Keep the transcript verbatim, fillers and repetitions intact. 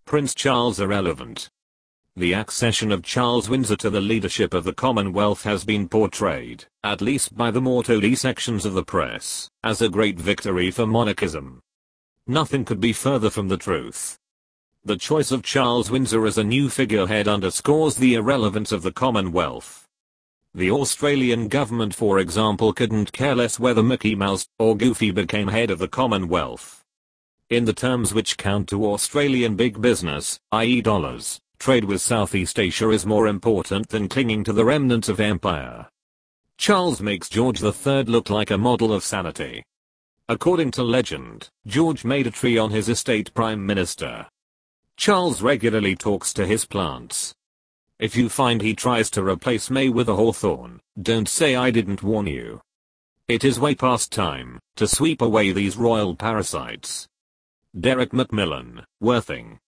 Prince Charles irrelevant. The accession of Charles Windsor to the leadership of the Commonwealth has been portrayed, at least by the more toady sections of the press, as a great victory for monarchism. Nothing could be further from the truth. The choice of Charles Windsor as a new figurehead underscores the irrelevance of the Commonwealth. The Australian government, for example, couldn't care less whether Mickey Mouse or Goofy became head of the Commonwealth. In the terms which count to Australian big business, that is dollars, trade with Southeast Asia is more important than clinging to the remnants of empire. Charles makes George the Third look like a model of sanity. According to legend, George made a tree on his estate prime minister. Charles regularly talks to his plants. If you find he tries to replace May with a hawthorn, don't say I didn't warn you. It is way past time to sweep away these royal parasites. Derek Macmillan, Worthing.